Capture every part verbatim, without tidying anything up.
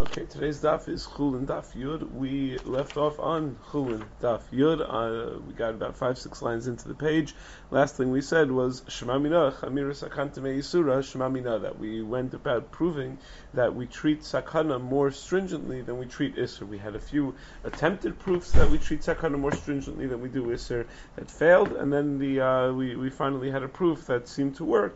Okay, today's daf is Chulin Daf Yud. We left off on Chulin Daf Yud. Uh, we got about five, six lines into the page. Last thing we said was Shema Mina Chamira Sakanta Meisura Shema Mina, that we went about proving that we treat Sakana more stringently than we treat Isser. We had a few attempted proofs that we treat Sakana more stringently than we do Isser that failed, and then the uh, we we finally had a proof that seemed to work,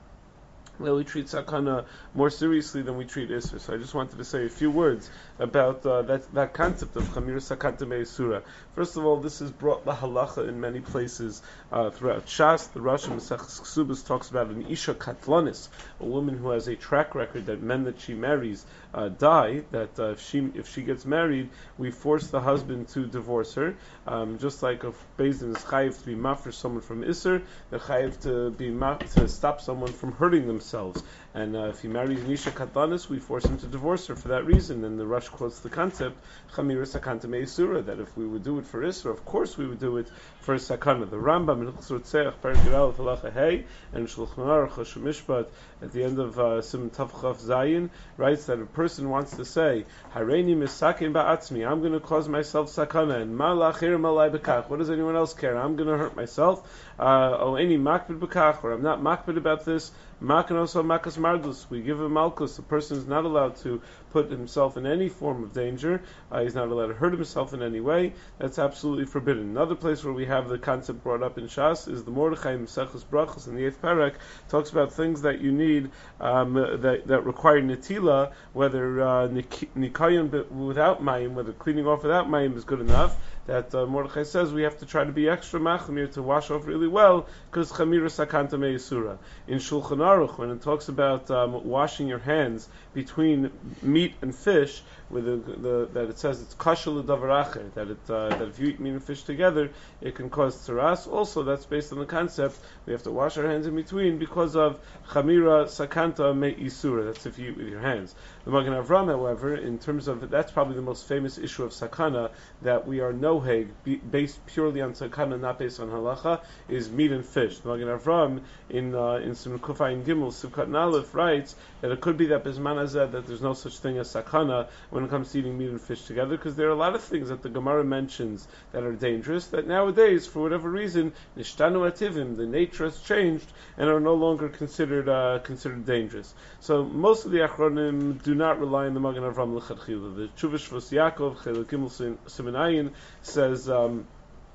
that we treat sakana more seriously than we treat isra. So I just wanted to say a few words about uh, that that concept of chamir sakanta me'isura. First of all, this is brought the halacha in many places uh, throughout Shas. The Rosh Maseches Ksubas talks about an isha katlanis, a woman who has a track record that men that she marries uh, die. That uh, if she if she gets married, we force the husband to divorce her. Um, just like if Beis Din is chayiv to be mafir someone from isser, they're chayiv to be maf to stop someone from hurting themselves. And uh, if he marries Nisha Katlanis, we force him to divorce her for that reason. And the Rush quotes the concept, Chamira Sakanta Meisura, that if we would do it for Isra, of course we would do it for Sakana. The Rambam in Chos Rotzeach, Perek Yud Halacha Hey, and Shulchan Aruch Choshen Mishpat, at the end of uh, Sim Tav Chaf Zayin, writes that a person wants to say, Hareini Misakin Ba'atzmi, I'm going to cause myself Sakana, and Ma Lachir Malai Bekach, what does anyone else care? I'm going to hurt myself. Uh, oh, any Makbid Bekach, or I'm not Makbid about this. Makanoso Makas Mardus, we give him Malkus. The person is not allowed to put himself in any form of danger. Uh, he's not allowed to hurt himself in any way. That's absolutely forbidden. Another place where we have the concept brought up in Shas is the Mordechai Mesechus Brachos in the eighth parak, talks about things that you need um, that, that require netila, whether uh, nikayon without mayim, whether cleaning off without mayim is good enough. That uh, Mordechai says we have to try to be extra machmir to wash off really well, because chamira sakanta me'isura. In Shulchan Aruch, when it talks about um, washing your hands between meat and fish, with the, the, that it says it's kashel l'davaracher, that it uh, that if you eat meat and fish together, it can cause tzaras. Also, that's based on the concept we have to wash our hands in between because of chamira sakanta me'isura. That's if you eat with your hands. The Magen Avram, however, in terms of that's probably the most famous issue of sakana, that we are noheg based purely on sakana, not based on halacha, is meat and fish. The Magen Avram in uh, in Sim Kufayin Gimel Sivkat Nalef writes that it could be that Bisman Hazeh that there's no such thing as sakana when it comes to eating meat and fish together, because there are a lot of things that the Gemara mentions that are dangerous, that nowadays, for whatever reason, nishtanu ativim, the nature has changed, and are no longer considered uh, considered dangerous. So most of the Achronim do not rely on the Magen Avram l'chadchila. The Tshuva Shvus Yaakov, Chelek Gimel Siman Ayin, says um,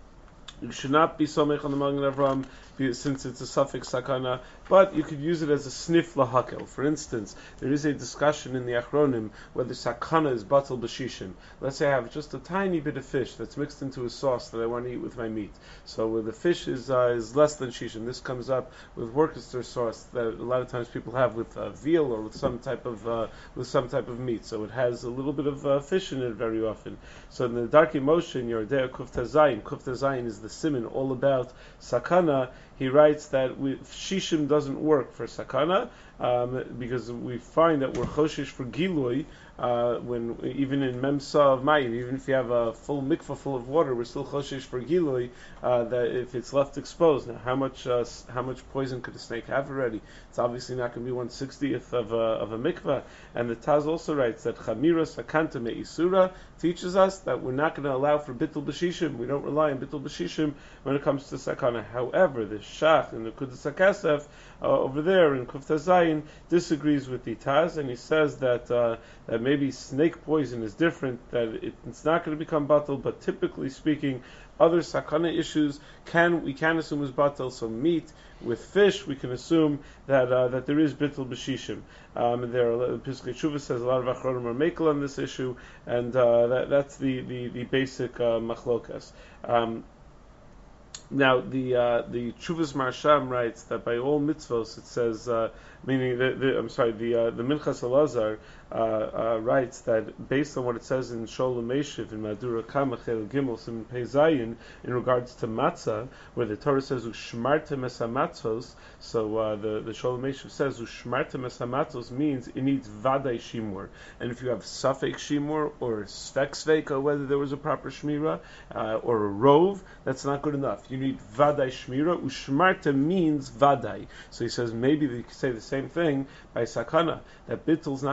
you should not be somech on the Magen Avram since it's a suffix sakana, but you could use it as a sniff lahakel. For instance, there is a discussion in the Achronim whether sakana is batal b'shishim. Let's say I have just a tiny bit of fish that's mixed into a sauce that I want to eat with my meat. So where the fish is uh, is less than shishim, this comes up with Worcester sauce that a lot of times people have with uh, veal or with some type of uh, with some type of meat. So it has a little bit of uh, fish in it very often. So in the Darkei Moshe in Yordea Kufta Zayin, Kufta Zayin is the siman all about sakana. He writes that we, shishim doesn't work for sakana um, because we find that we're choshish for gilui uh, when even in memsa of mayim, even if you have a full mikvah full of water, we're still choshish for gilui uh, that if it's left exposed. Now, how much uh, how much poison could a snake have already? It's obviously not going to be one sixtieth of a of a mikvah. And the Taz also writes that chamira sakanta me'isura teaches us that we're not going to allow for bittul b'shishim. We don't rely on bittul b'shishim when it comes to sakana. However, the Shach and the Kudas HaKesef uh, over there in Kufta Zayin disagrees with the Taz, and he says that uh, that maybe snake poison is different, that it, it's not going to become batal, but typically speaking, other sakana issues can we can assume is batal. So meat with fish, we can assume that uh, that there is bittul b'shishim. Um, there, Piskei Tshuva says a lot of achronim are makel on this issue, and uh, that, that's the the, the basic uh, machlokas. Um, Now the uh, the Chuvas Marsham writes that by all mitzvos it says, uh, meaning the, the I'm sorry the uh, the Minchas Elazar uh, uh, writes that based on what it says in Sholem Meshiv in Madura Kamachel Gimel Sim Pei Zayin in regards to matzah, where the Torah says Ushmartem es hamatzos, so uh, the the Sholem Meshiv says Ushmartem es hamatzos means it needs vaday shimur, and if you have safek shimur or svek sveka, whether there was a proper shmira uh, or a rove, that's not good enough. You need vaday shmira. Ushmarta means vaday. So he says maybe they could say the same thing by sakana, that bittul is not going to work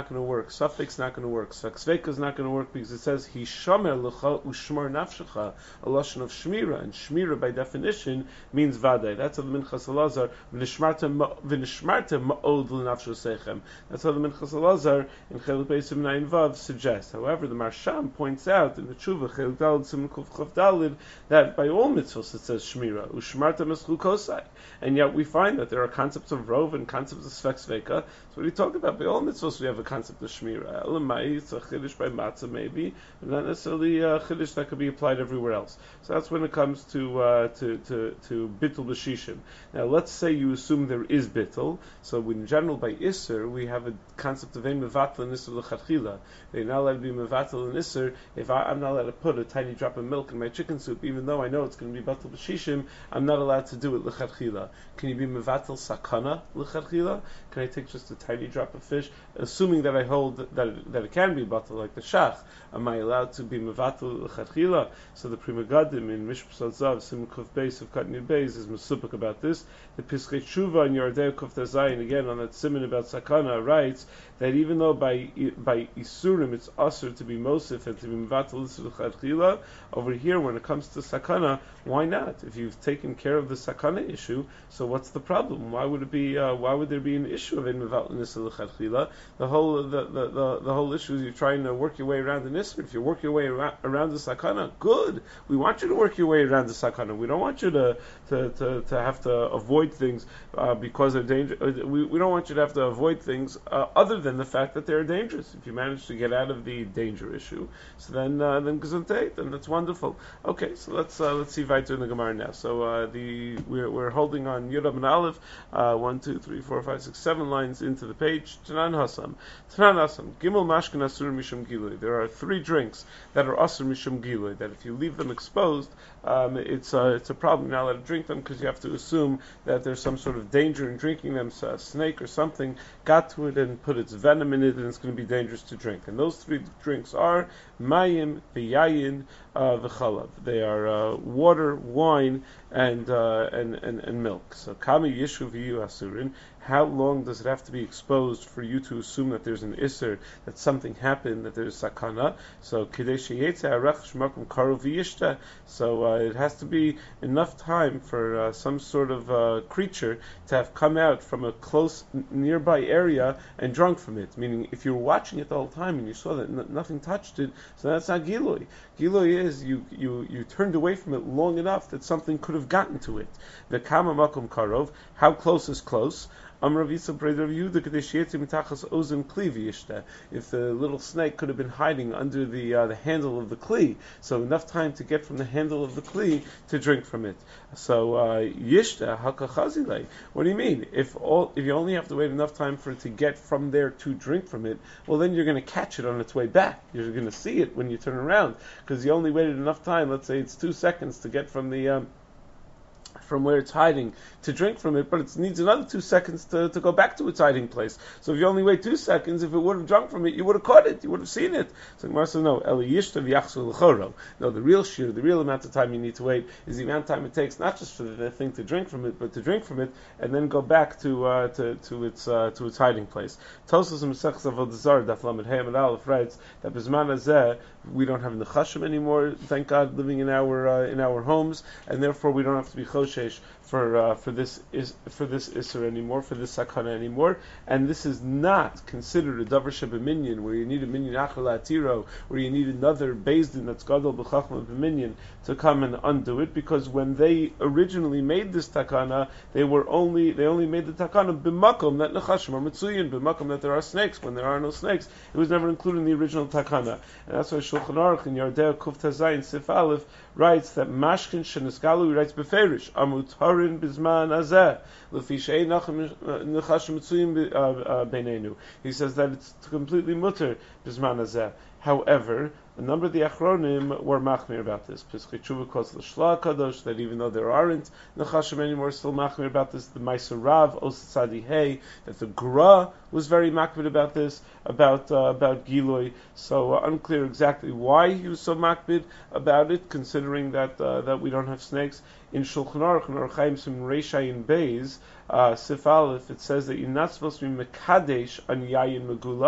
work. Safek's not going to work. Sfek is not going to work because it says Hishamer lecha ushmar nafshecha, a lashon of shmira, and shmira by definition means vaday. That's how the Minchas Elazar v'nishmartem v'nishmartem ma'od l'nafshosechem. That's how the Minchas Elazar in Chelik Beis Nayin Vav suggests. However, the Marsham points out in the Tshuva Chelik Daled Siman Kuf Chaf Daled that by all mitzvahs it says shmira ushmartem eschukosai, and yet we find that there are concepts of rov and concepts of sfek sveka. So what are you talking about? By all mitzvahs we have a concept of shmira. Elamai, it's a chiddush by matzah maybe, but not necessarily a chiddush that could be applied everywhere else. So that's when it comes to uh, to to to bittul b'shishim. Now let's say you assume there is bittul. So in general by iser we have a concept of ein mevatel and iser l'chadchila. They're not allowed to be mevatel and iser if I, I'm not allowed to put a tiny drop of milk in my chicken soup, even though I know it's going to be batel b'shishim. I'm not allowed to do it l'chadchila. Can you be mevatel sakana l'chadchila? Can I take just a tiny drop of fish, assuming that I hold that it, that it can be batel like the shach? Am I allowed to be mevatel l'chadchila? So the Pri Megadim in Mishpah Zav Sim Kuf Beis of Katni Beis is mesupik about this. The Piskei Tshuva in Yordei Kuf Tazayin again on that siman about sakana writes that even though by by isurim it's usher to be mosif and to be mevatel l'chadchila, over here when it comes to sakana, why not? If you've taken care of the sakana issue, so what's the problem? Why would it be? Uh, why would there be an issue of ein mevatel l'chadchila? The whole the, the, the, the whole issue is you're trying to work your way around the nisr. If you work your way around, around the sakana, good. We want you to work your way around the sakana. We don't want you to to, to, to have to avoid things uh, because they're dangerous. We, we don't want you to have to avoid things uh, other than the fact that they're dangerous. If you manage to get out of the danger issue, so then uh, then gesundheit, then that's wonderful. Okay, so let's uh, let's see weiter in the Gemara now. So uh, the we're we're holding on Yud and Aleph, uh, one, two, three, four, five, six, seven lines into the page. Tanan Hasam, Tanan Hasam, Gimel Mashkin Asur Mishum Gilui. There are three drinks that are Asur Mishum Gilui, that if you leave them exposed, um, it's uh, it's a problem. You're not allowed to drink them because you have to assume that there's some sort of danger in drinking them. So a snake or something got to it and put its venom in it, and it's going to be dangerous to drink. And those three drinks are mayim, v'yayin, uh, v'chalav. They are uh, water, wine, and, uh, and and and milk. So kami yishu v'yu asurin. How long does it have to be exposed for you to assume that there's an isser, that something happened, that there's sakana? So kadesh yetze arach shmakum karov v'yishta. So uh, it has to be enough time for uh, some sort of uh, creature to have come out from a close n- nearby area and drunk from it. Meaning, if you were watching it the whole time and you saw that n- nothing touched it, so that's not gilui. Gilui is you, you you turned away from it long enough that something could have gotten to it. The kama makom karov. How close is close? If the little snake could have been hiding under the uh, the handle of the kli, so enough time to get from the handle of the kli to drink from it. So yishta hakachazilei. What do you mean? If all if you only have to wait enough time for it to get from there to drink from it, well then you're going to catch it on its way back. You're going to see it when you turn around because you only waited enough time. Let's say it's two seconds to get from the um, from where it's hiding to drink from it, but it needs another two seconds to, to go back to its hiding place. So if you only wait two seconds, if it would have drunk from it, you would have caught it, you would have seen it. So Gemara says, no, Eli Yishta v'yachzor l'choro. No, the real shear, the real amount of time you need to wait is the amount of time it takes, not just for the thing to drink from it, but to drink from it and then go back to uh, to, to its uh, to its hiding place. Tosfos Masechus Avodah Zarah Daf Lamed Hey Amud Aleph writes that B'zman Hazeh we don't have nechashim anymore, thank God, living in our uh, in our homes, and therefore we don't have to be choshesh for uh, for this is for this isser anymore, for this sakana anymore, and this is not considered a davar shebeminyan, where you need a minyan achal atiro, where you need another beis din that's gadol b'chachma b'minyan to come and undo it, because when they originally made this takana, they were only they only made the takana b'makom that nechashim are mitzuyin, b'makom that there are snakes. When there are no snakes, it was never included in the original takana, and that's why Shulchan Aruch in Yardei Kuf Tazayin Sif Aleph writes that mashkin sheneskalu, he writes beferish amutarin bizman azeh lefi she'ein nechashim mitzuyim beinenu. He says that it's completely mutter bizman azeh. However, a number of the Achronim were machmir about this. Piskei Tshuva calls the Shla Kadosh, that even though there aren't Nechashim anymore, still machmir about this. The Ma'aser Rav, Os Tzadi Hey, that the Gra was very makbid about this, about uh, about Giloi. So uh, unclear exactly why he was so makbid about it, considering that uh, that we don't have snakes. In Shulchan Aruch, in Orach Chaim Sim Reishayin Beis, uh, Sif Aleph, it says that you're not supposed to be mekadesh on yayin megula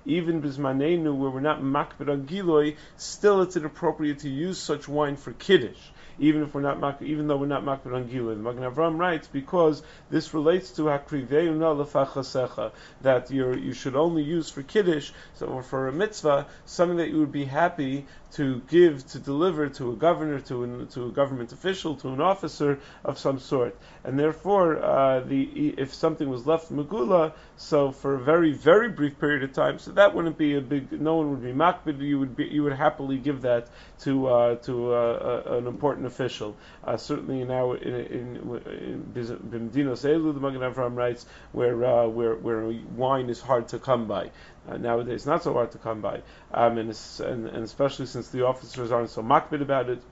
even bismanenu, where we're not makbid on giloi, still it's inappropriate to use such wine for kiddush. Even if we're not mak- even though we're not makbid on gilui. The Magen Avram writes because this relates to hakriveuna lefachasecha, that you you should only use for kiddush, so or for a mitzvah, something that you would be happy to give, to deliver to a governor, to an, to a government official, to an officer of some sort, and therefore uh, the if something was left megula, so for a very very brief period of time, so that wouldn't be a big. No one would be makbid. You would be you would happily give that to uh, to uh, uh, an important official. Uh, certainly now in in, in Bimdinos Elu, the Magen Avram writes, where uh, where where wine is hard to come by. Uh, nowadays, not so hard to come by, um, and, and and especially since the officers aren't so makbid about it.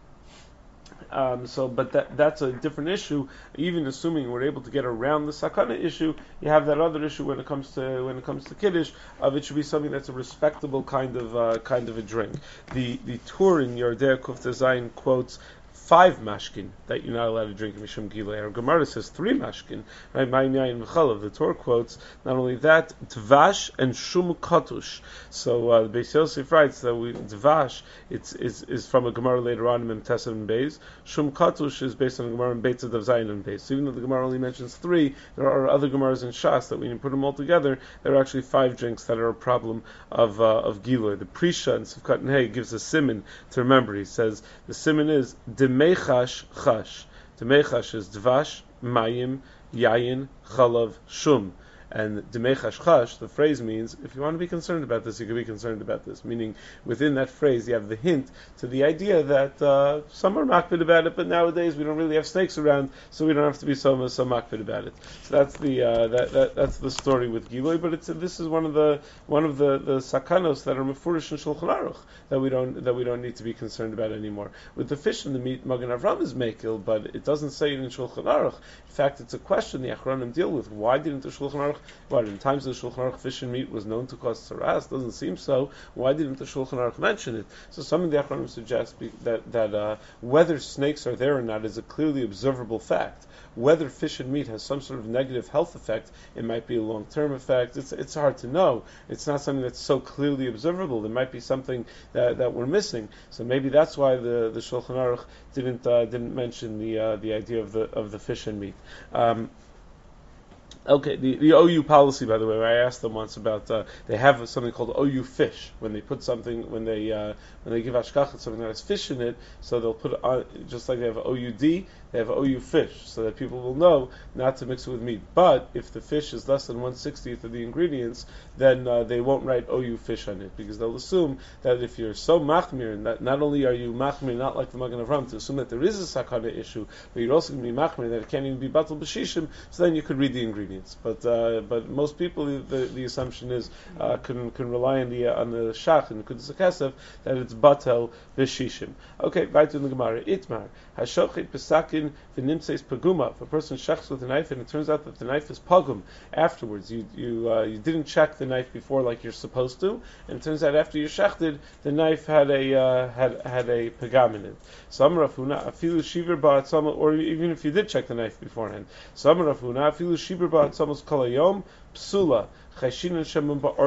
Um, so, but that that's a different issue. Even assuming we're able to get around the sakana issue, you have that other issue when it comes to when it comes to kiddush. Of it should be something that's a respectable kind of uh, kind of a drink. The the Tur in Yordei Kufta Zayin quotes five mashkin that you're not allowed to drink in Mishum Gilei. Our Gemara says three mashkin. Right? Ma'im Yayin V'chalav. The Torah quotes not only that, Dvash and Shum Katush. So uh, the Beis Yosef writes that we, Dvash it's, is is from a Gemara later on in Mem Tesed and Beis. Shum Katush is based on a Gemara in Beit Zav Zayin and Beis. So even though the Gemara only mentions three, there are other Gemaras in Shas that when you put them all together, there are actually five drinks that are a problem of uh, of Gilei. The Prisha and Sivkat and Hay gives a siman to remember. He says the siman is Demechash chash. Demechash is dvash, mayim, yayin, chalav, shum. And Demechash chash, the phrase means, if you want to be concerned about this, you can be concerned about this. Meaning, within that phrase, you have the hint to the idea that uh, some are makbid about it, but nowadays we don't really have snakes around, so we don't have to be so so makbid about it. So that's the uh, that, that that's the story with Gilui. But it's this is one of the one of the, the sakanos that are mefurish in Shulchan Aruch that we don't that we don't need to be concerned about anymore. With the fish and the meat, Magen Avram is mekil, but it doesn't say it in Shulchan Aruch. In fact, it's a question the Achronim deal with. Why didn't the Shulchan Aruch? What, in times of the Shulchan Aruch, fish and meat was known to cause tzaras? Doesn't seem so. Why didn't the Shulchan Aruch mention it? So some of the Achronim suggest be, that that uh, whether snakes are there or not is a clearly observable fact. Whether fish and meat has some sort of negative health effect, it might be a long-term effect. It's it's hard to know. It's not something that's so clearly observable. There might be something that, that we're missing. So maybe that's why the, the Shulchan Aruch didn't uh, didn't mention the uh, the idea of the of the fish and meat. Um, Okay, the, the O U policy, by the way, I asked them once about uh, they have something called O U fish when they put something when they uh, when they give hashkachet something that has fish in it, so they'll put it on, just like they have O U D, they have O U fish, so that people will know not to mix it with meat. But if the fish is less than one sixtieth of the ingredients, then uh, they won't write O U fish on it, because they'll assume that if you're so machmir, not, not only are you machmir, not like the Magen Avram, to assume that there is a sakana issue, but you're also going to be machmir that it can't even be batal b'shishim, so then you could read the ingredients. But uh, but most people, the, the assumption is uh, can can rely on the uh, on the shach and the kudus kesef that it's batel b'shishim. Okay, right in the Gemara. Itmar hashochet pesakin v'nimseis paguma. If a person shechs with a knife and it turns out that the knife is pagum afterwards, you you uh, you didn't check the knife before like you're supposed to, and it turns out after you shechted, the knife had a uh, had had a pagam in it. Some rafuna afilu shiver ba'atzama, or even if you did check the knife beforehand. Some rafuna afilu shiver ba'atzamos kolayom psula. Even if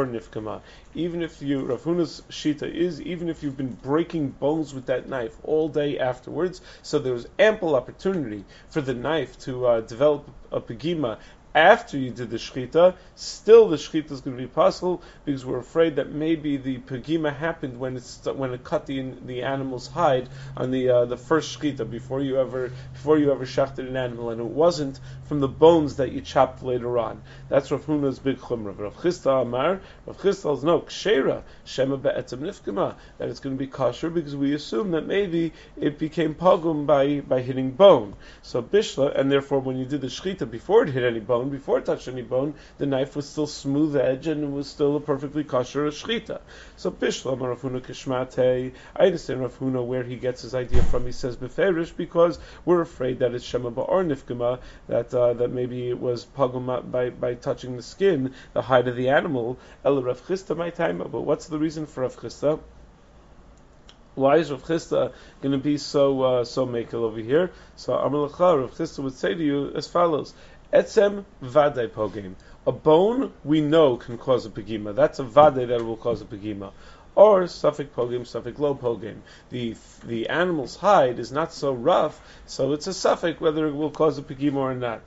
you, Rav Huna's shita is, even if you've been breaking bones with that knife all day afterwards, so there was ample opportunity for the knife to uh, develop a pegima after you did the shchita, still the shchita is going to be possible because we're afraid that maybe the pegima happened when it's when it cut the the animal's hide on the uh, the first shchita before you ever before you ever shechted an animal, and it wasn't from the bones that you chopped later on. That's Rav Huna's big chumrah. Rav Chisda Amar, Rav Chisda is no kshera shema be'etzem nifkema, that it's going to be kosher because we assume that maybe it became pogum by by hitting bone. So bishla, and therefore when you did the shchita before it hit any bone, before it touched any bone, the knife was still smooth edge and it was still a perfectly kosher shchita. So bishla Rav Huna kishmatei. I understand Rav Huna where he gets his idea from. He says beferish because we're afraid that it's shema ba'or nifkema, that uh, that maybe it was pogum by by touching the skin, the hide of the animal. El Rav Chisda my time, but what's the reason for Rav Chisda? Why is Rav Chisda going to be so uh, so makel over here? So Amar Lecha, Rav Chisda would say to you as follows: Etzem vaday pogim. a bone we know can cause a pegima. That's a vade that will cause a pegima. Or suffik pogim, suffik lo pogim. The the animal's hide is not so rough, so it's a suffik whether it will cause a pegima or not.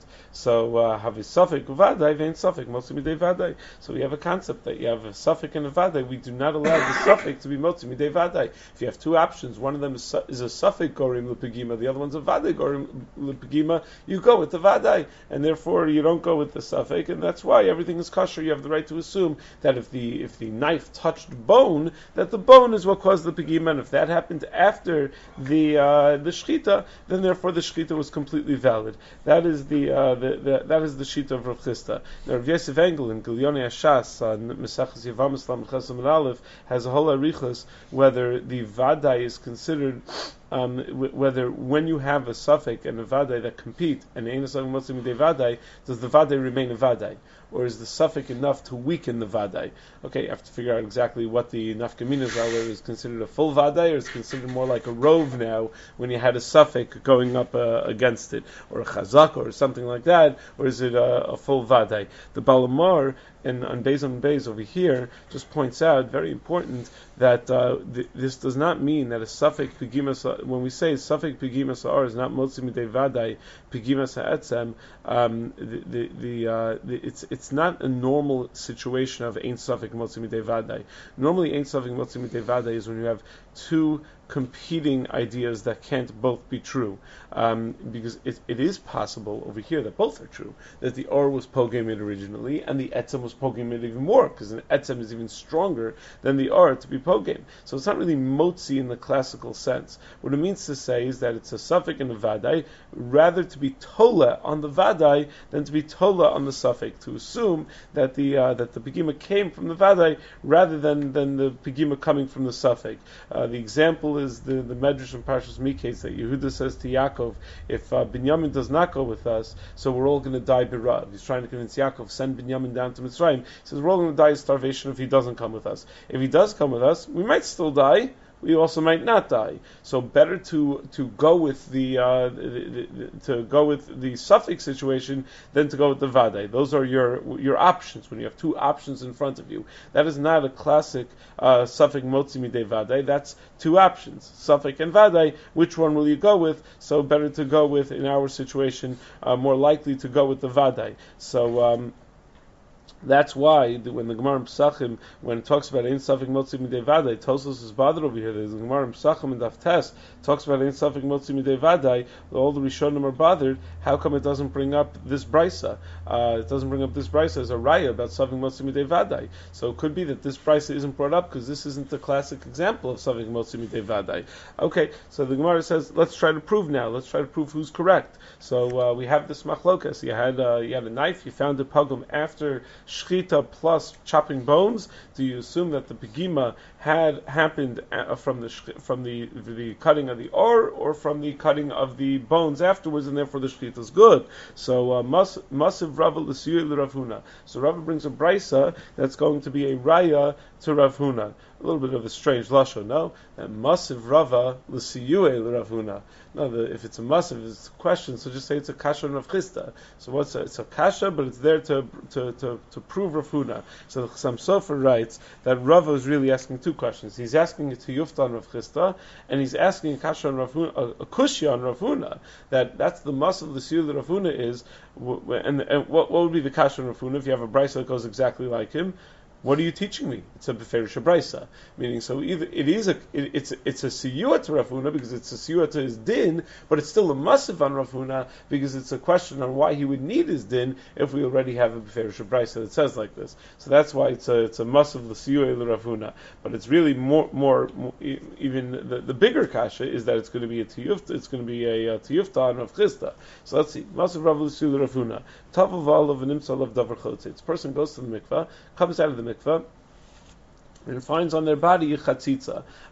So have a suffik vadai, vein suffik motzi midei vadai. So we have a concept that you have a suffik and a vadai. We do not allow the suffik to be motzi midei vadai. If you have two options, one of them is, is a suffik gorim lepegima, the other one's a vadai gorim lepegima. You go with the vadai, and therefore you don't go with the suffik, and that's why everything is kosher. You have the right to assume that if the if the knife touched bone, that the bone is what caused the pegima, and if that happened after the uh, the shchita, then therefore the shchita was completely valid. That is the uh, the, the that is the shita of Rav Chisda. Now Rav Yosef Engel in Gilyonei Hashas on Mesachas Yevamos Lam Chesam and Aleph has a whole arichos whether the vadai is considered. Um, w- whether when you have a suffix and a vadai that compete, and ein suffix motzim midei vadai, does the vadai remain a vadai, or is the suffix enough to weaken the vadai? Okay, you have to figure out exactly what the nafkaminas are. Whether it's considered a full vadai, or it's considered more like a rove now when you had a suffix going up uh, against it, or a chazak, or something like that, or is it a, a full vadai? The Balamar and on Beis on Beis over here just points out, very important, that uh, th- this does not mean that a suffix pegimas, when we say suffix pegimas are is not motzi midei vadai pegimas ha'etzem, um, the the, the, uh, the it's it's not a normal situation of ein suffix motzi midei vadai. Normally ein suffix motzi midei vadai is when you have two competing ideas that can't both be true, um, because it, it is possible over here that both are true, that the or was pogemid originally and the etzem was pogemid even more, because the etzem is even stronger than the or to be pogem. So it's not really motzi in the classical sense. What it means to say is that it's a suffix and a vadai, rather to be tola on the vadai than to be tola on the suffix, to assume that the uh, that the pegima came from the vadai rather than, than the pegima coming from the suffix. Uh, the example is the, the Medrash in Parshas Miketz that Yehuda says to Yaakov, if uh, Binyamin does not go with us, so we're all going to die birav. He's trying to convince Yaakov, send Binyamin down to Mitzrayim. He says, we're all going to die of starvation if he doesn't come with us. If he does come with us, we might still die, we also might not die. So better to to go with the, uh, the, the, the to go with the suffix situation than to go with the vadai. Those are your your options when you have two options in front of you. That is not a classic uh, suffix motzi midei vadai. That's two options, suffix and vadai. Which one will you go with? So better to go with, in our situation, uh, more likely to go with the vadai. So. Um, That's why when the Gemara in Pesachim, when it talks about ein suffix motzi midei vadai, Tosfos is bothered over here. There's the Gemara in Pesachim and Daf Tes talks about ein suffix motzi midei vadai. All the Rishonim are bothered. How come it doesn't bring up this brisa? Uh, it doesn't bring up this brisa as a raya about suffix motzi midei vadai. So it could be that this brisa isn't brought up because this isn't the classic example of suffix motzi midei vadai. Okay, so the Gemara says, let's try to prove now. Let's try to prove who's correct. So uh, we have this machlokas. You had uh, you had a knife. You found a pogum after shchita plus chopping bones. Do you assume that the pegima had happened from the from the the cutting of the or or from the cutting of the bones afterwards, and therefore the shchita is good? So masiv Rava l'siyui l'Rav Huna. So Rava brings a brisa that's going to be a raya to Rav Huna. A little bit of a strange lashon, no? Masiv Rava l'siyui l'Rav Huna. No, the, if it's a masiv, it's a question. So just say it's a kasha and Rav Chisda. So what's a, it's a kasha, but it's there to to to, to prove Rav Huna. So the Chassam Sofer writes that Rava is really asking two questions. He's asking it to Yufta and Rav Chisda, and he's asking a kasha on Rav Huna, a, a kushya on Rav Huna. That that's the masiv l'siyui l'Rav Huna is, and, and what what would be the kasha on Rav Huna if you have a brisa that goes exactly like him? What are you teaching me? It's a beferish brisa, meaning so either it is a it, it's it's a siyua to Rav Huna because it's a siyua to his din, but it's still a masiv on Rav Huna because it's a question on why he would need his din if we already have a beferish brisa that says like this. So that's why it's a it's a masiv l'siyua le Rav Huna. But it's really more more, more even the, the bigger kasha is that it's going to be a tiyufta, it's going to be a, a tiyufta on Rav Chisda. So let's see, masiv Rav l'siyua le Rav Huna. Tavav of an imsal of davar chotzetz. A person goes to the mikvah, comes out of the mikvah, and finds on their body a chatzitza.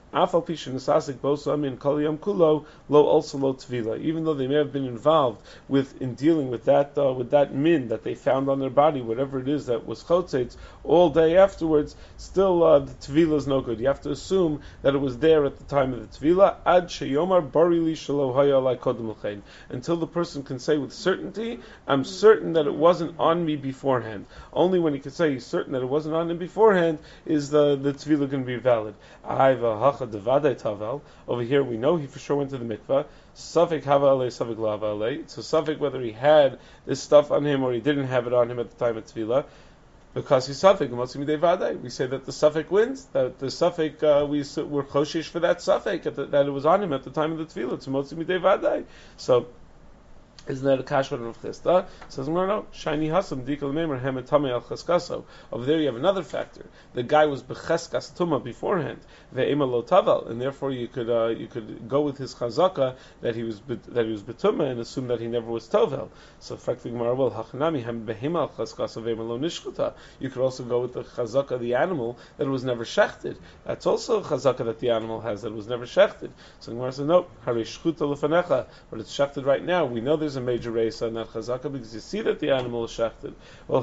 Afal pishin nesasik bosam in kol yom kulo lo also lo tvila. Even though they may have been involved with in dealing with that uh, with that min that they found on their body, whatever it is that was chotzetz, all day afterwards, still uh, the tvila is no good. You have to assume that it was there at the time of the tvila. Ad sheyomar barili shelo haya alai kodem l'chein. Until the person can say with certainty, I'm certain that it wasn't on me beforehand. Only when he can say he's certain that it wasn't on him beforehand is the the tvila going to be valid. Over here we know he for sure went to the mikvah. Safek hava alei, safek la hava alei. So safek whether he had this stuff on him or he didn't have it on him at the time of tefillah. Because he's safek, we say that the safek wins. That the safek uh, we were choshish for that safek that it was on him at the time of the tefillah. It's motzi midei vadai. So. Isn't that a kashvan of Chisda? Says no, no. Shiny hasam dikal meimer hemetame al cheskaso. Over there you have another factor. The guy was becheskas tuma beforehand, ve'ema lo taval, and therefore you could uh, you could go with his chazaka that he was that he was betuma and assume that he never was tovel. So frankly, well, hachanami hem behema al cheskaso ve'ema lo nishkuta. You could also go with the chazaka of the animal that it was never shechted. That's also a chazaka that the animal has that it was never shechted. So Gemara says no, harishchuta lefanecha, but it's shechted right now. We know there's a major race on that chazaka because you see that the animal is shechted. Well,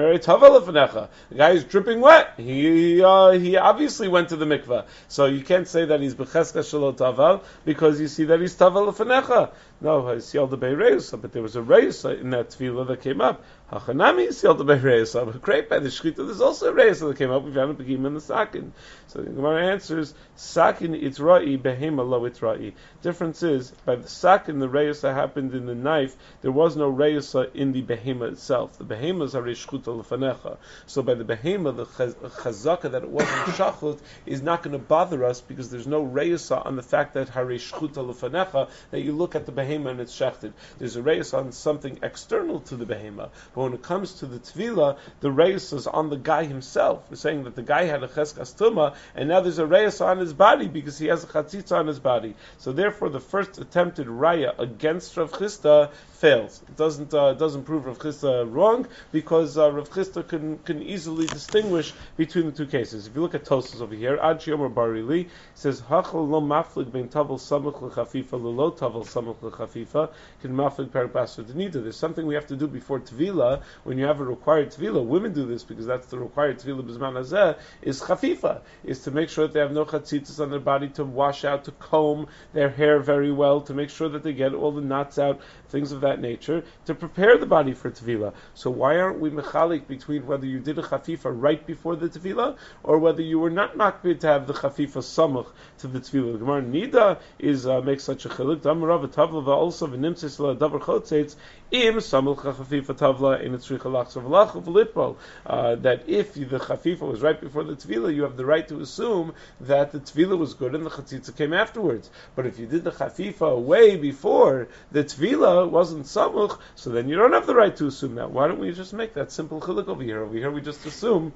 the guy is dripping wet. He uh, he obviously went to the mikveh, so you can't say that he's becheska shelo taval because you see that he's taval lefanecha. No, I see all the beireusa, but there was a reis in that tefillah that came up. Hachanami see all the beireusa, but great by the shechita. There's also a reis that came up. We found a begim in the sakin. So the Gemara answers sakin itra'i behema lo itra'i. Difference is by the sakin the reis that happened in the knife. There was no reis in the behema itself. The behemas are shchuta lefanecha. So by the behema, the chazaka that it wasn't shachut is not going to bother us because there's no reis on the fact that hare shchuta lefanecha that you look at the behema and it's shechted. There's a reis on something external to the behema. But when it comes to the tvila, the reis is on the guy himself. We're saying that the guy had a cheskas tuma, and now there's a reis on his body because he has a chatzitza on his body. So therefore, the first attempted raya against Rav Chisda fails. It doesn't uh, doesn't prove Rav Chisda wrong because uh, Rav Chisda can can easily distinguish between the two cases. If you look at Tosas over here, Ad Shiomer Barili says Hachal lo maflig ben tavel samuch lechafifa lo tavel samuch lechafifa can maflig perabasur denida. There's something we have to do before tvila when you have a required tvila. Women do this because that's the required tvila b'zman hazeh is chafifa, is to make sure that they have no chatzitzas on their body, to wash out, to comb their hair very well, to make sure that they get all the knots out, things of that nature, to prepare the body for tefillah. So why aren't we mechalik between whether you did a chafifa right before the tefillah or whether you were not makbid to have the chafifa samuch to the tefillah? The Gemara Nida is uh, makes such a chiluk. Damarav tavla also v'nimtzis la davar chotzeitz im samuch chafifa tavla in its richalach savlach of litpo. That if the chafifa was right before the tefillah, you have the right to assume that the tefillah was good and the chatzitza came afterwards. But if you did the chafifa way before the tefillah wasn't samuch, so then you don't have the right to assume that. Why don't we just make that simple chiluk over here? Over here we just assume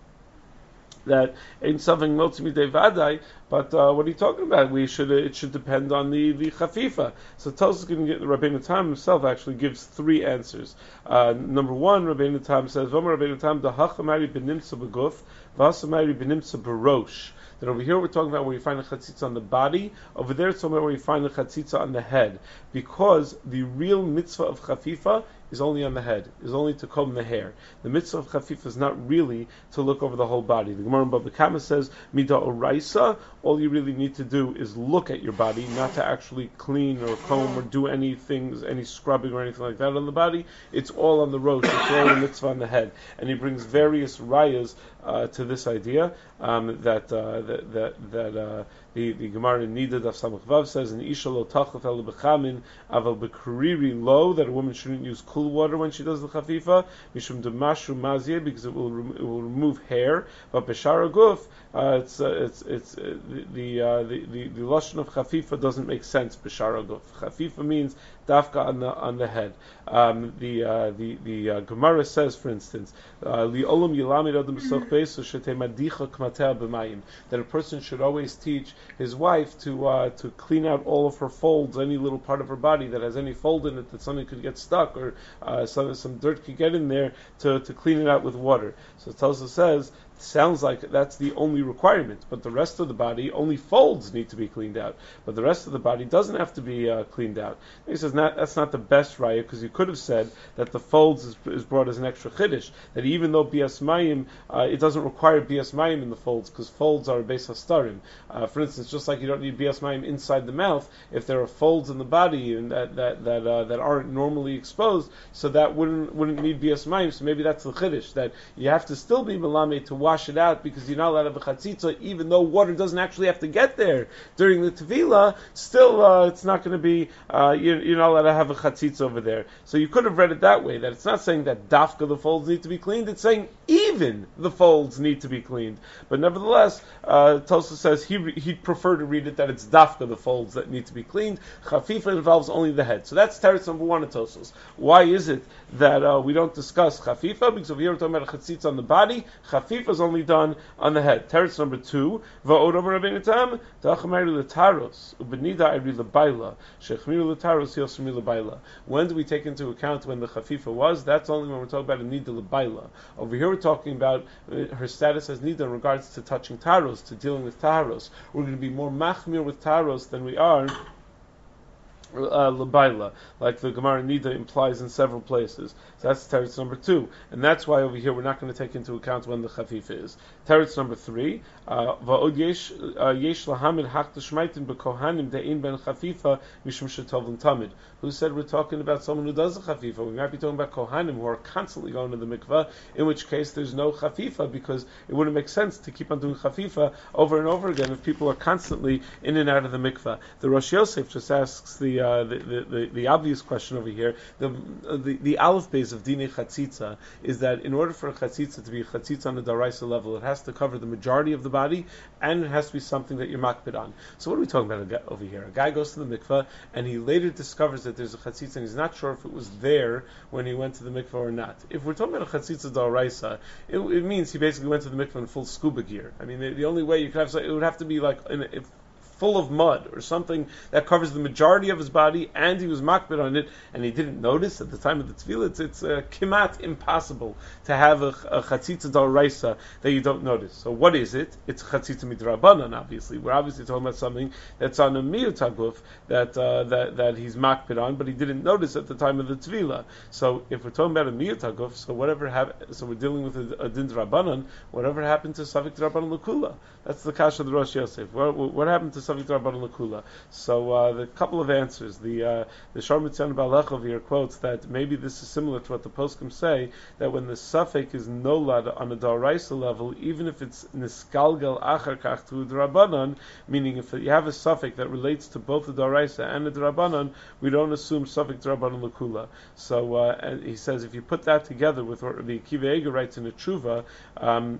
that ain't something motzi midei vadai, but uh, what are you talking about? We should uh, it should depend on the the chafifa. So Tosfos is going to get Rabbeinu Tam himself actually gives three answers. Uh, number one, Rabbeinu Tam says, "V'amar Rabbeinu Tam da hachamari benimtza beguf, v'hasamari benimtza berosh." That over here we're talking about where you find a chatzitza on the body. Over there it's somewhere where you find a chatzitza on the head, because the real mitzvah of chafifa is only on the head, is only to comb the hair. The mitzvah of chafifa is not really to look over the whole body. The Gemara in Bava Kama says, Mida oraisa, all you really need to do is look at your body, not to actually clean or comb or do any things, any scrubbing or anything like that on the body. It's all on the rosh, it's all the mitzvah on the head. And he brings various rayas uh, to this idea, um, that, uh, that, that, that uh, the, the Gemara in Nida Daf Samach Vav says, in Isha lo tachaf el b'chamin, aval b'kariri lo, that a woman shouldn't use cool water when she does the chafifa, mishum demashu mazye, because it will rem- it will remove hair. But b'shara guf, uh, it's uh, it's it's uh, the the, uh, the the the lashon of chafifa doesn't make sense. B'shara guf, chafifa means dafka on the on the head. Um, the uh, the the uh, Gemara says, for instance, li'olam yilamid adam b'soch beisu shetei madicha kmatea b'mayim, that a person should always teach his wife to uh, to clean out all of her folds, any little part of her body that has any fold in it that something could get stuck or uh, some some dirt could get in there, to, to clean it out with water. So it also says sounds like that's the only requirement, but the rest of the body, only folds need to be cleaned out, but the rest of the body doesn't have to be uh, cleaned out. And he says not, that's not the best raya, because you could have said that the folds is, is brought as an extra chiddush, that even though bias mayim, uh, it doesn't require bias mayim in the folds, because folds are beis hastarim. Uh, for instance, just like you don't need bias mayim inside the mouth, if there are folds in the body and that that that, uh, that aren't normally exposed, so that wouldn't wouldn't need bias mayim. So maybe that's the chiddush, that you have to still be melamed to wash it out, because you're not allowed to have a chatzitza, even though water doesn't actually have to get there during the tevila. Still, uh, it's not going to be, uh, you're, you're not allowed to have a chatzitza over there. So you could have read it that way, that it's not saying that dafka the folds need to be cleaned, it's saying even the folds need to be cleaned. But nevertheless, uh, Tosfos says he he'd prefer to read it that it's dafka the folds that need to be cleaned. Chafifa involves only the head. So that's teretz number one of Tosfos. Why is it that uh, we don't discuss chafifa? Because over here we're talking about a chatzitza on the body. Chafifa is only done on the head. Teretz number two, va'od over Rabbeinu Tam, ta'achmeri l'taros, ubenida ayri l'bayla, shechmiri l'taros yosmi l'bayla. When do we take into account when the chafifa was? That's only when we're talking about a nida l'bayla. Over here we're talking about uh, her status as nida in regards to touching taros, to dealing with taros. We're going to be more machmir with taros than we are Uh, Labaila, like the Gemara Nida implies in several places. So that's teretz number two, and that's why over here we're not going to take into account when the chafifa is. Teretz number three, va'od yesh yesh lahamid hak d'shmaitin bekohanim de'in ben chafifa mishum shetovlin tamid. Who said we're talking about someone who does a chafifa? We might be talking about kohanim who are constantly going to the mikvah, in which case there's no chafifa, because it wouldn't make sense to keep on doing chafifa over and over again if people are constantly in and out of the mikvah. The Rosh Yosef just asks the Uh, the, the, the, the obvious question over here, the uh, the, the aleph base of Dinei Chatzitza is that in order for a Chatzitza to be a Chatzitza on a Daraisa level, it has to cover the majority of the body, and it has to be something that you're makbid on. So what are we talking about over here? A guy goes to the mikvah, and he later discovers that there's a Chatzitza, and he's not sure if it was there when he went to the mikvah or not. If we're talking about a Chatzitza Daraisa, it, it means he basically went to the mikvah in full scuba gear. I mean, the, the only way you could have, it would have to be like, in, if, full of mud or something that covers the majority of his body, and he was makbid on it, and he didn't notice at the time of the tefillah. It's, it's uh, kimat impossible to have a, a chatzitza d'oraisa that you don't notice. So what is it? It's chatzitza midrabanan. Obviously, we're obviously talking about something that's on a miyutaguf that uh, that that he's makbid on, but he didn't notice at the time of the tefillah. So if we're talking about a miyutaguf, so whatever hap- so we're dealing with a, a din d'rabanan. Whatever happened to savik d'rabanan l'kula? That's the kasha of the Rosh Yosef. What, what happened to savik d'rabanan l'kula? So uh, the couple of answers. The uh, the Shar Mitzion Balachov here quotes that maybe this is similar to what the poskim say, that when the safek is nolad on a daraisa level, even if it's niskalgal achar kach to d'rabanan, meaning if you have a safek that relates to both the daraisa and the d'rabanan, we don't assume safek d'rabanan l'kula. So uh, and he says if you put that together with what the Akiva Eiger writes in the Tshuva, um,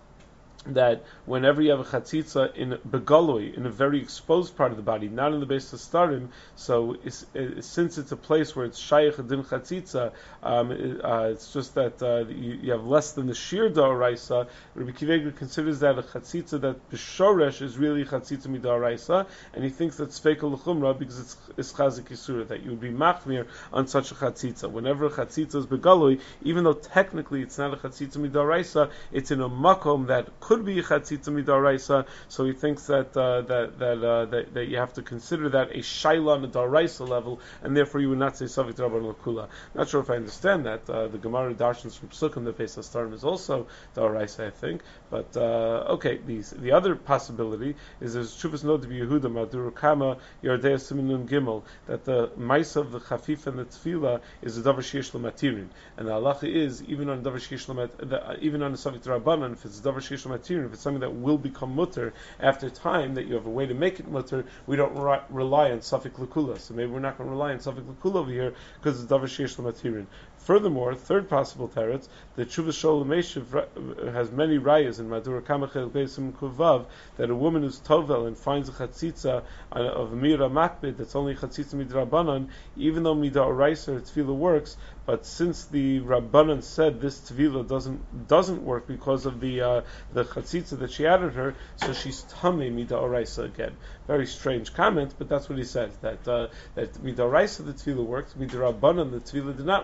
that whenever you have a chatzitza in begaloi, in a very exposed part of the body, not in the base of starim, so it's, it, since it's a place where it's shayach din chatzitza, um, it, uh, it's just that uh, you, you have less than the shir da'oraisa. Rabbi Akiva Eiger considers that a chatzitza that b'shoresh is really chatzitza mida'oraisa, and he thinks that's fekel l'chumra because it's, it's chazik yisura, that you would be machmir on such a chatzitza. Whenever a chatzitza is begaloi, even though technically it's not a chatzitza mida'oraisa, it's in a makom that could could be a chatzitza midaraisa, so he thinks that uh, that that, uh, that that you have to consider that a shaila on a daraisa level, and therefore you would not say savik d'rabanan l'kula. Not sure if I understand that. Uh, the Gemara darshans from Sukkim, the Pesach Starim, is also daraisa, I think. But uh, okay, these the other possibility is there's Shuvas Nod Yehuda Madur Kama Yardei Siminun Gimel, that the mice of the chafif and the tefillah is a davar sheish l'matirin, and the halacha is even on davar sheish l'mat, even on a savik d'rabanan, if it's davar sheish l'matirin, if it's something that will become mutter after time, that you have a way to make it mutter, we don't re- rely on safik l'kula. So maybe we're not going to rely on safik l'kula over here because it's davar sheish l'matirin. Furthermore, third possible teretz, the Tshuvas Sholem Meshiv has many rayas in Madur Kamachel Beisim Kuvav that a woman who's tovel and finds a chatzitza of a mira makbid that's only chatzitza midrabanan, even though midaraisa tefillah works, but since the Rabbanan said this tefillah doesn't doesn't work because of the uh, the chatzitza that she added her, so she's tamei midaraisa again. Very strange comment, but that's what he says, that uh, that midaraisa the tefillah works, midrabanan the tefillah did not work,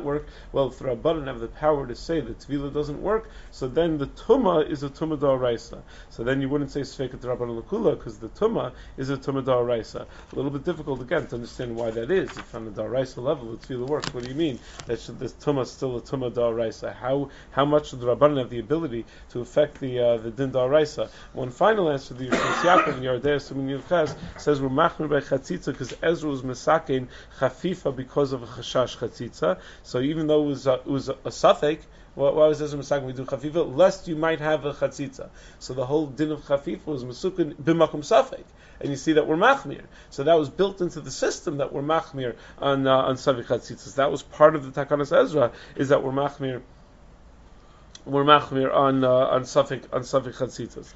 well, if the Rabbanan have the power to say that Tvila doesn't work, so then the Tumah is a Tumah D'Oraisa. So then you wouldn't say Sfeikat Rabbanan L'Kula, because the Tumah is a Tumah D'Oraisa. A little bit difficult, again, to understand why that is. If on the D'Oraisa level the Tvila works, what do you mean? That should, this Tumah is still a Tumah D'Oraisa. How how much should the Rabbanan have the ability to affect the uh, the Din D'Oraisa? One final answer, the Yishmas Yaakov in Yardei Sumin Yivches says we're machmir by Chatzitza because Ezra was Mesakein Chafifa because of a Chashash Chatzitza. So even though it was a, it was a, a Safek, why was Ezra Mesakein we do Chafifa? Lest you might have a Chatzitza. So the whole din of Chafifa was Mesukin B'makom Safek. And you see that we're machmir. So that was built into the system that we're machmir on uh, on Safek Chatzitzas. That was part of the Takanas Ezra, is that we're machmir we're machmir on uh, on Safek on Safek Chatzitzas.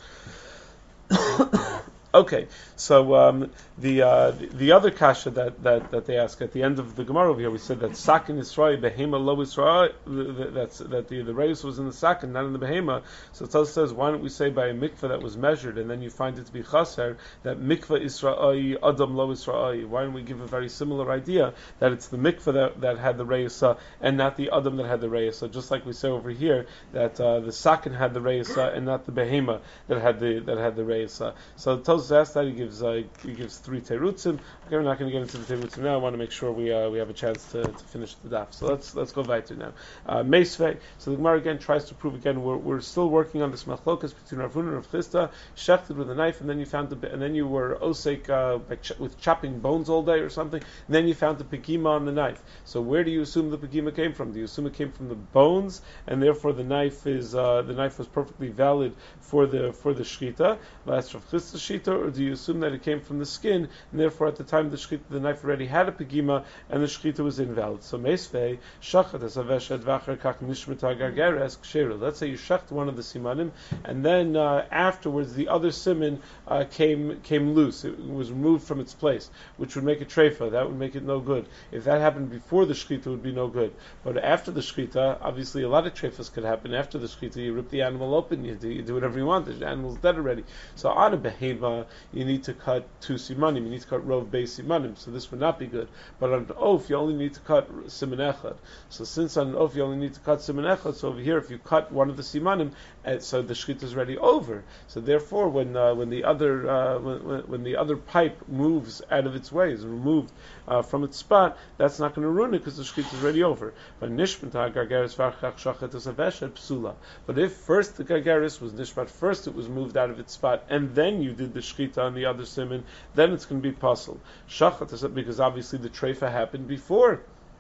Okay, so um, the, uh, the the other kasha that, that, that they ask at the end of the Gemara over here, we said that sakin Yisrael, behema lo Yisrael, that's that the the reis was in the sakin, not in the behema. So it says, why don't we say by a mikveh that was measured, and then you find it to be chaser, that mikveh Yisrael, adam lo Yisrael. Why don't we give a very similar idea that it's the mikveh that, that had the reisa and not the adam that had the reisa? Just like we say over here that uh, the sakin had the reisa and not the behema that had the that had the reisa. So it tells asked that he gives uh, he gives three terutzim. Okay, we're not going to get into the terutzim now. I want to make sure we uh, we have a chance to, to finish the daf. So let's let's go weiter now. Uh, Meisvei. So the Gemara again tries to prove again we're, we're still working on this machlokas between Rav Huna and Rav Chisda. Shechted with a knife, and then you found the and then you were osek uh, ch- with chopping bones all day or something. And then you found the pegima on the knife. So where do you assume the pegima came from? Do you assume it came from the bones, and therefore the knife is uh, the knife was perfectly valid for the for the shchita? That's Rav Chisda's shchita, or do you assume that it came from the skin, and therefore at the time the shchita, the knife already had a pegima, and the shchita was invalid? So meisvei shachat asaveshet v'achar kach nishmata gargeres ksheru. Let's say you shacht one of the simanim, and then uh, afterwards the other siman uh, came came loose. It was removed from its place, which would make it treifa. That would make it no good. If that happened before the shchita, it would be no good. But after the shchita, obviously a lot of treifas could happen after the shchita. You rip the animal open, you do, you do whatever you want. The animal's dead already. So on a behema, you need to cut two simanim. You need to cut rov beis simanim. So this would not be good. But on an oaf, you only need to cut siman echad. So since on an oaf you only need to cut siman echad, so over here if you cut one of the simanim, uh, so the shchita is already over. So therefore, when uh, when the other uh, when, when the other pipe moves out of its way, is removed uh, from its spot, that's not going to ruin it because the shchita is already over. But nishmata gargaris v'achach shachet is a veshet psula. But if first the gargaris was nishmat, first it was moved out of its spot, and then you did the shchita on the other siman, then it's going to be puzzle. Shachat is because obviously the treifa happened before.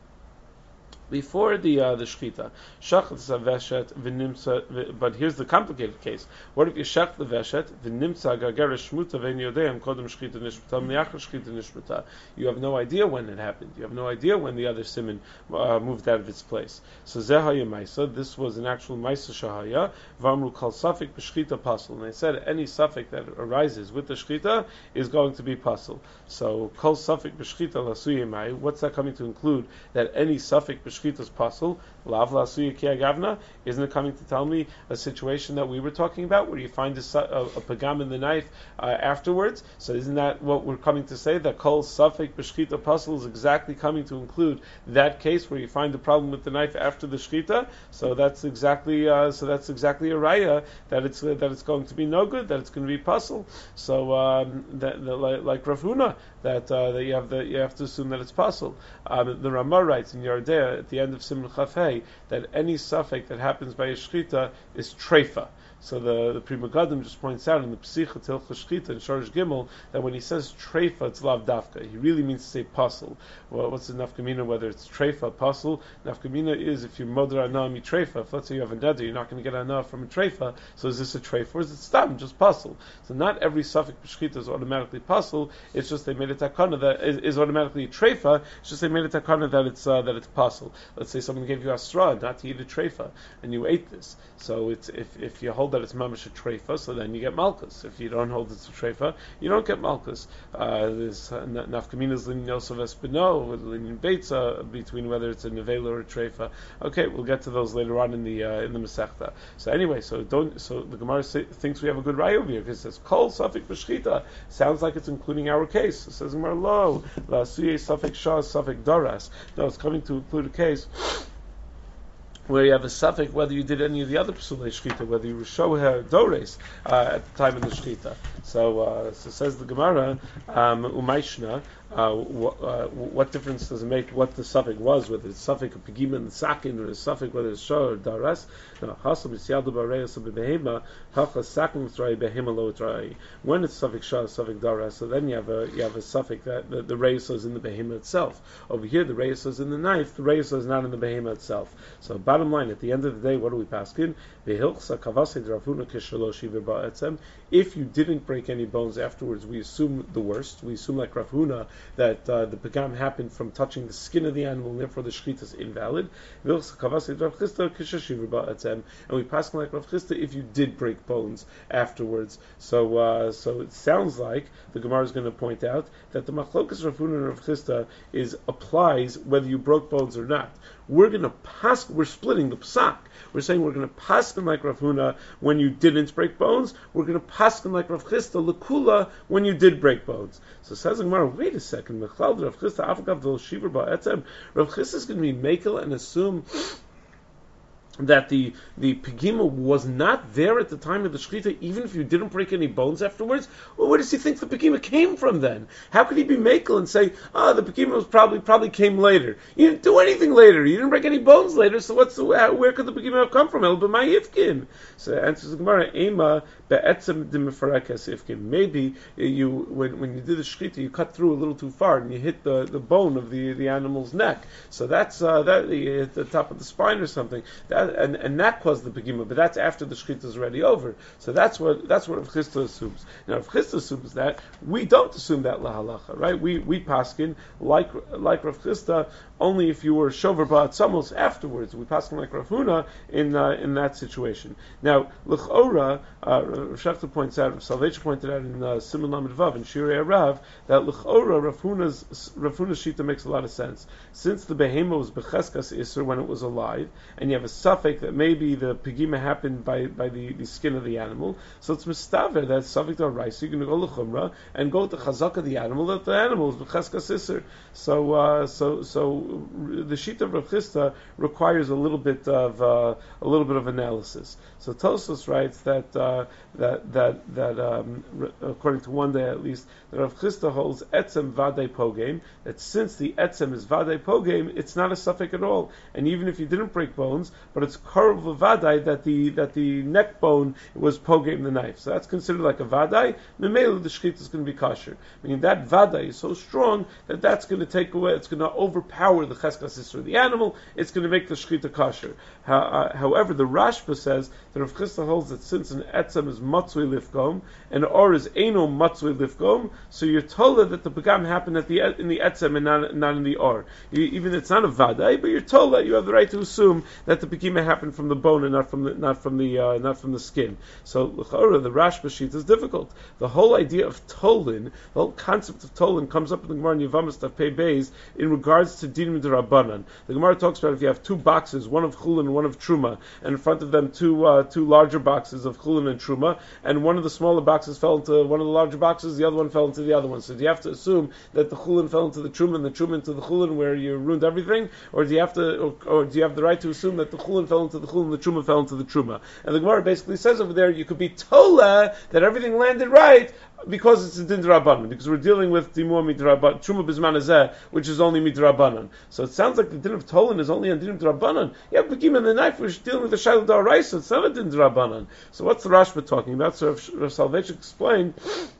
Before the uh, the shchita, shachat zaveshet v'nimtza. But here's the complicated case. What if you shach the veshet v'nimtza gargaris shmuta v'nyodeim kodem shchita nishmata miachar shchita nishmata? You have no idea when it happened. You have no idea when the other siman uh, moved out of its place. So zehaya ma'isa. This was an actual ma'isa shahaya. V'amru kol safek b'shchita pasul. And they said any safek that arises with the shchita is going to be pasul. So kol safek b'shchita lasuye mai. What's that coming to include? That any safek b'shchita is possible. Lav lasuya ki agavna. Isn't it coming to tell me a situation that we were talking about, where you find a, a, a pagam in the knife uh, afterwards? So isn't that what we're coming to say? That kol safek b'shchita pasul is exactly coming to include that case where you find the problem with the knife after the shchita. So that's exactly uh, so that's exactly a raya that it's uh, that it's going to be no good, that it's going to be pasul. So um, that, that like, like Rav Huna, that uh, that you have the, you have to assume that it's pasul. Um, the Ramah writes in Yardei at the end of Simon Chafei that any suffix that happens by a shchita is treifa. So the, the Pri Megadim just points out in the Psicha Tilcha Shchita in Shorish Gimel that when he says treifa, it's lav dafka. He really means to say pasul. Well, what's the nafkamina? Whether it's treifa, pasul. Nafkamina is if you're modar anah mi treifa. If let's say you have a neder, you're not going to get anah from a treifa. So is this a treifa or is it stam, just pasul? So not every suffix b'shchita is automatically pasul. It's just they made a takana that is, is automatically a treifa. It's just they made a takana that it's uh, that it's pasul. Let's say someone gave you asra not to eat a treifa, and you ate this. So it's if if you hold that it's mamash a treifa, so then you get malchus. If you don't hold it's a treifa, you don't get malchus. Uh, there's uh, nafkaminas lin yosef espino, lin beitza, between whether it's a nevela or a treifa. Okay, we'll get to those later on in the uh, in the Masechta. So anyway, so don't. So the Gemara say, thinks we have a good raya over here because it says kol safek b'shchita. Sounds like it's including our case. It says Gemara lo la suye safek shah safek daras. No, it's coming to include a case where you have a suffix whether you did any of the other psulei shchita, whether you were shoher dores uh, at the time of the shchita. So, uh, so says the Gemara, um, umayshna. Uh, wh- uh, what difference does it make what the suffix was, whether it's suffix of pegima and sakin, or a suffix whether it's shoher or daras? No, hasam isyadu bareyas of behema, hacha sakin l'trai behema lo l'trai. When it's suffix shoher, suffix daras, so then you have a you have a suffix that the, the reyes is in the behema itself. Over here, the reyes is in the knife. The reyes is not in the behema itself. So, bottom line, at the end of the day, what do we paskin? If you didn't break any bones afterwards, we assume the worst. We assume like Rav Huna that uh, the pagam happened from touching the skin of the animal, and therefore the shechita is invalid. And we pass like Rav Chisda if you did break bones afterwards. So, uh, so it sounds like the Gemara is going to point out that the machlokas Rav Huna and Rav Chisda is applies whether you broke bones or not. We're going to pass. We're splitting the psak. We're saying we're going to paskin like Rav Huna when you didn't break bones. We're going to paskin like Rav Chisda lekula when you did break bones. So says the Gemara, wait a second. Rav Chisda Rav Chisda is going to be makel and assume that the the pegima was not there at the time of the shechita, even if you didn't break any bones afterwards. Well, where does he think the pegima came from then? How could he be makel and say, "Oh, the pegima was probably probably came later"? You didn't do anything later. You didn't break any bones later. So what's the, where could the pegima have come from? El b'may ifkin. So answers the Gemara, "Ema be'etzem d'mefarekas ifkin." Maybe you when when you did the shechita, you cut through a little too far and you hit the, the bone of the, the animal's neck. So that's uh, that you hit the top of the spine or something. That And, and that caused the pegima, but that's after the shechita is already over. So that's what that's what Rav Chisda assumes. Now, Rav Chisda assumes that we don't assume that lahalacha, right? We we paskin like like Rav Chisda only if you were shover ba'atzamos afterwards. We paskin like Rav Huna in uh, in that situation. Now, l'chora, uh, Rav Shachta points out, Rav Salvation pointed out in uh, Siman Lamed Vav in Shirei Rav that l'chora Rav Huna's Rav Huna's shita makes a lot of sense. Since the behema was becheskas iser when it was alive, and you have a suffix that maybe the pegima happened by, by the, the skin of the animal, so it's mistaver that suffix or rice. So you're going to go l'chumra and go with the chazak of the animal that the animal is b'cheskas iser. So uh, so so the sheet of Rav Chisda requires a little bit of uh, a little bit of analysis. So Tosfos writes that uh, that that that um, according to one day at least, that Rav Chisda holds etzem vadei pogem, that since the etzem is vadei pogem, it's not a suffix at all, and even if you didn't break bones, but it's korov vadai that the that the neck bone was pogem the knife, so that's considered like a vadai. Memela the shechita is going to be kosher. I mean that vadai is so strong that that's going to take away, it's going to overpower the cheskas isur of the animal. It's going to make the shechita kosher. How, uh, however, the Rashba says that Rav Chisda holds that since an etzem is matzui lifgom and or is eno matzui lifgom, so you're told that the pagam happened at the in the etzem and not, not in the or. You, even it's not a vadai, but you're told that you have the right to assume that the pagima happened from the bone and not from the not from the uh, not from the skin. So l'chora, the Rashba sheet is difficult. The whole idea of tolin, the whole concept of tolin comes up in the Gemara in Yevamos Daf Pei Beis in regards to dinim d'Rabbanan. The Gemara talks about if you have two boxes, one of chulin and one of truma, and in front of them two uh, two larger boxes of chulin and truma, and one of the smaller boxes fell into one of the larger boxes, the other one fell into the other one. So do you have to assume that the chulin fell into the truma and the truma into the chulin where you ruined everything, or do you have to, or, or do you have the right to assume that the chulin fell into the chulin and the truma fell into the truma? And the Gemara basically says over there, you could be tola that everything landed right because it's a din d'Rabbanan, because we're dealing with dimur midrabanan, truma bizman hazeh, which is only midrabanan. So it sounds like the din of tolin is only on din d'Rabbanan. Yeah, begim in the knife, we're dealing with the shayla d'oraisa. It's not a din d'Rabbanan. So what's the Rashba talking about? So Rav Salvation explained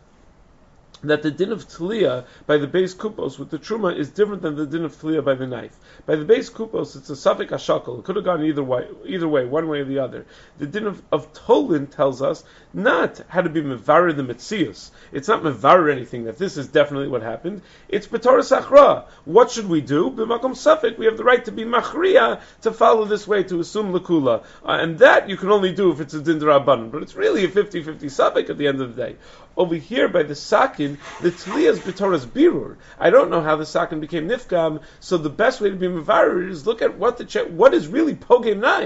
that the din of Tliya by the base kupos with the truma is different than the din of Tliya by the knife. By the base kupos, it's a suffix ashakol. It could have gone either way, either way, one way or the other. The din of, of Tolin tells us not how to be mevarer the metzius. It's not mevarer anything, that this is definitely what happened. It's b'torah sachra. What should we do? B'makom suffix, we have the right to be machriya, to follow this way, to assume lakula. Uh, and that you can only do if it's a din d'Rabbanan. But it's really a fifty-fifty suffix at the end of the day. Over here by the sakin, the tliyas b'torah's birur. I don't know how the sakin became nifgam, so the best way to be mevarer is look at what the what is really pogem knives.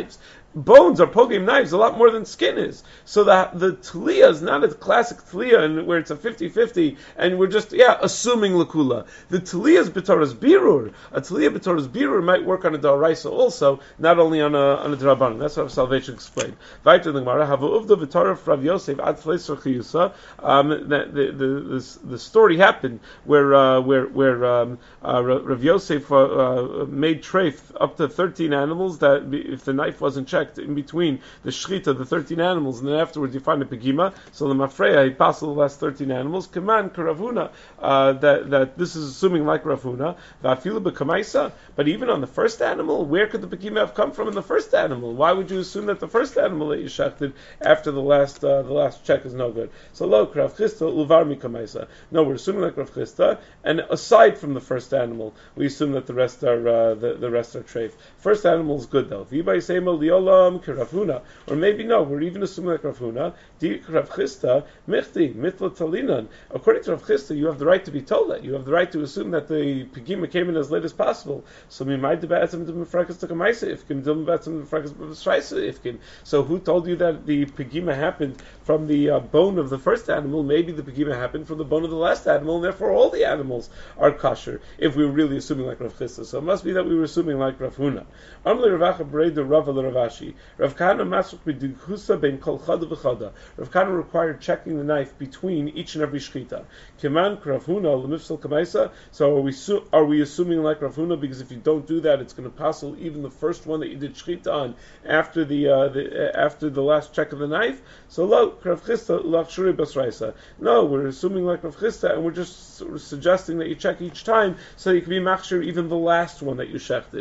bones are pogim knives a lot more than skin is. So the the tliya is not a classic tliya and where it's a fifty-fifty and we're just yeah assuming lakula. The tliya is b'toras birur. A tliya b'toras birur might work on a daraisa also, not only on a on a drabanan. That's what Salvation explained. Vaiter the Gemara have uvda v'torah Rav Yosef ad fleiser chiyusa. Um, the the the the story happened where uh, where where um, uh, Rav Yosef uh, uh, made treif up to thirteen animals that if the knife wasn't checked in between the shchita, the thirteen animals, and then afterwards you find a pegima. So the mafreya he passed the last thirteen animals. Kaman karavuna uh, that that this is assuming like Ravuna. Va'afilu b'kamaisa. But even on the first animal, where could the pegima have come from in the first animal? Why would you assume that the first animal that you shechted after the last uh, the last check is no good? So lo Rav Chisda luvar mikamaisa. No, we're assuming like Rav Chisda, and aside from the first animal, we assume that the rest are uh, the the rest are treif. First animal is good though. V'ibay seimo liolam k'Ravuna, or maybe no, we're even assuming like Ravuna. Di Rav Chisda michti mitla talinan. According to Rav Chisda, you have the right to be told that. You have the right to assume that the pegima came in as late as possible. So we might debate some mefrakas to kamaisa ifkin, debate some mefrakas b'shraisa ifkin. So who told you that the pegima happened from the uh, bone of the first animal? Maybe the pegima happened from the bone of the last animal, and therefore all the animals are kosher. If we were really assuming like Rav Chisda, so it must be that we were assuming like Rav Huna. Amle Ravacha Breda Rava Ravashi. Rav Kana masuk b'dikusa ben kol chada v'chada. Rav Kana required checking the knife between each and every shchita. Keman Rav Huna lemifsal kamaisa. So are we su- are we assuming like Rav Huna? Because if you don't do that, it's going to passel even the first one that you did shchita on after the, uh, the uh, after the last check of the knife. So lo Rav Chisda lachshuri basraisa. No, we're assuming like Rav Chisda, and we're just sort of suggesting that you check each time so you can be machshir even the last one that you shechted.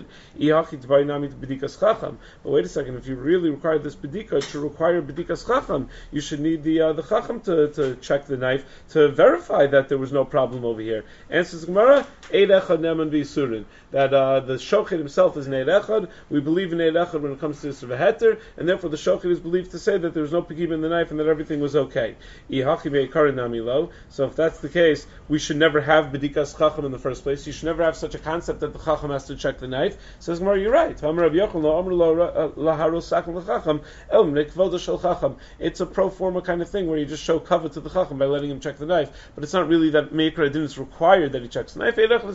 But wait a second, if you really require this bedika to require bedikas chacham, you should need the uh, the chacham to, to check the knife to verify that there was no problem over here. Answers Gemara, Eid Echad Neman V'Yisurin, that uh, the shochet himself is an Eid Echad. We believe in Eid Echad when it comes to Yisur V'Heter, and therefore the shochet is believed to say that there was no pegima in the knife and that everything was okay. So if that's the case, we should never have bedikas chacham in the first place. You should never have such a concept that the chacham has to check the knife. Says Gemara, you're right. It's a pro forma kind of thing where you just show cover to the chacham by letting him check the knife, but it's not really that Meikra Adin is required that he checks the knife. Major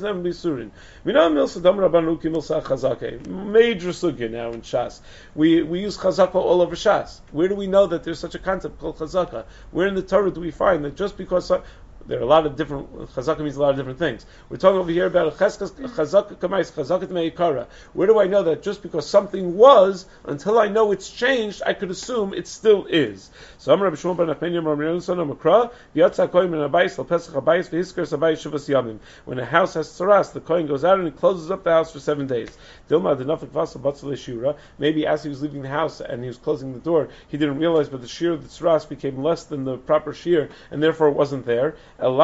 sugya now in Shas. We we use chazaka all over Shas. Where do we know that there's such a concept called chazaka? Where in the Torah do we find that just because there are a lot of different, chazaka means a lot of different things. We're talking over here about chazaka kamais, chazaka meikara. Where do I know that just because something was, until I know it's changed, I could assume it still is? So Amar Rabbi Shmuel ben Nachmania Rabbi Yonasan Amakra, v'yatza kohen min habayis al pesach habayis v'hiskar habayis shuvas yamim. When a house has tzaras, the kohen goes out and he closes up the house for seven days. Dilma denafik vasa batzal shira. Maybe as he was leaving the house and he was closing the door, he didn't realize, but the shear of the tzaras became less than the proper shear, and therefore it wasn't there.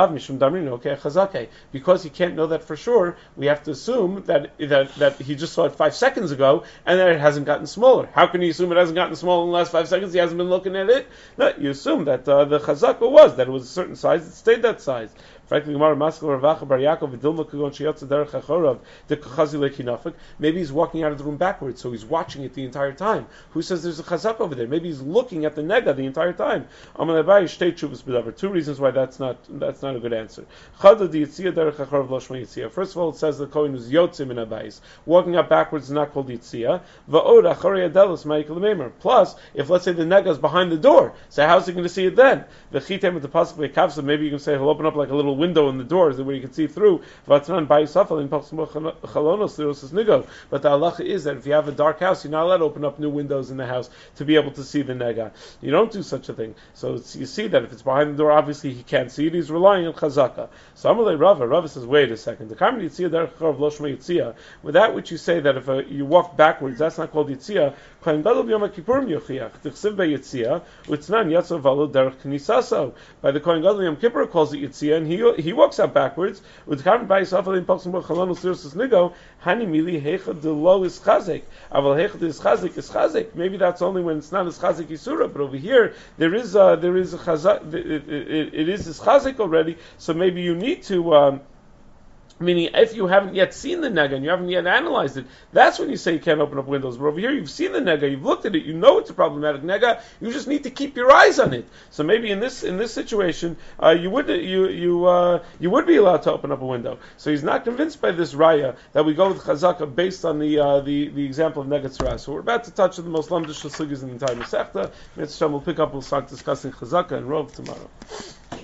Because he can't know that for sure, we have to assume that, that that he just saw it five seconds ago and that it hasn't gotten smaller. How can you assume it hasn't gotten smaller in the last five seconds? He hasn't been looking at it. No, you assume that uh, the chazaka was that it was a certain size. It stayed that size. Frankly, Gemara Maskal Ravacha Bar Yaakov V'Dilma Kagon Sheyatza Derech HaChorav De'Kachazi Le'Kinafik. Maybe he's walking out of the room backwards, so he's watching it the entire time. Who says there's a chazak over there? Maybe he's looking at the nega the entire time. Amalei Abaye Shtei Tshuvas B'Davar. Two reasons why that's not that's not a good answer. Chada Diyitzia Derech HaChorav Lo Shma Yitzia. First of all, it says the kohen who's yotzim in abayis. Walking out backwards is not called Yitzia. Va'od Acharei Adelos Ma'ikol Meimer. Plus, if let's say the nega is behind the door, so how's he going to see it then? V'chitem at the pasuk ve'kavsa. Maybe you can say he'll open up like a little window in the doors where you can see through. But the halacha is that if you have a dark house, you're not allowed to open up new windows in the house to be able to see the nega. You don't do such a thing. So you see that if it's behind the door, obviously he can't see it. He's relying on chazaka. So Amalei Rava, Rava says, wait a second. The kamen yitzia derech charav lo shma yitzia. With that which you say that if uh, you walk backwards, that's not called yitzia. Kohen gadol b'yom kippurim yochiach. Tichsiv beyitzia utznan yatzav valo derech knisaso. By the Kohen gadol Yom Kippur calls it yitzia, and he he walks out backwards. With kamen ba'yisaf alim paksum b'chalon u'sirus nigo hani mili heichad de lo is chazik. Aval heichad is chazik is chazik. Maybe that's only when it's not as chazik yisura, but over here there is a, there is a chazak. It, it, it, it is as chazik already. So maybe you need to. Um, Meaning, if you haven't yet seen the nega and you haven't yet analyzed it, that's when you say you can't open up windows. But over here, you've seen the nega, you've looked at it, you know it's a problematic nega. You just need to keep your eyes on it. So maybe in this in this situation, uh, you would you you uh, you would be allowed to open up a window. So he's not convinced by this raya that we go with chazaka based on the uh, the the example of nega tzara. So we're about to touch on the most lamdish sugyas in the entire Masechta. Mitzvah, we'll pick up. We'll start discussing chazaka and rov tomorrow.